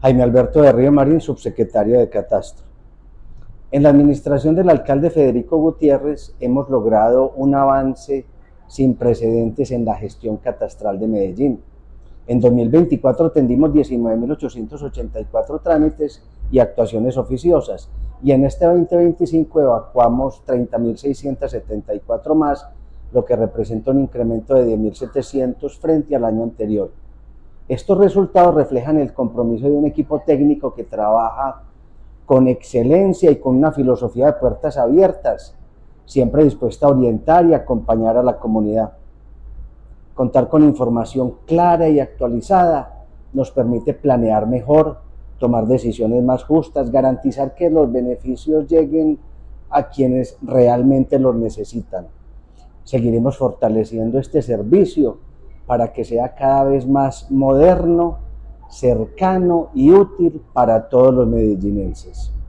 Jaime Alberto de Río Marín, subsecretario de Catastro. En la administración del alcalde Federico Gutiérrez hemos logrado un avance sin precedentes en la gestión catastral de Medellín. En 2024 atendimos 19.884 trámites y actuaciones oficiosas, y en este 2025 evacuamos 30.674 más, lo que representa un incremento de 10.700 frente al año anterior. Estos resultados reflejan el compromiso de un equipo técnico que trabaja con excelencia y con una filosofía de puertas abiertas, siempre dispuesta a orientar y acompañar a la comunidad. Contar con información clara y actualizada nos permite planear mejor, tomar decisiones más justas, garantizar que los beneficios lleguen a quienes realmente los necesitan. Seguiremos fortaleciendo este servicio para que sea cada vez más moderno, cercano y útil para todos los medellinenses.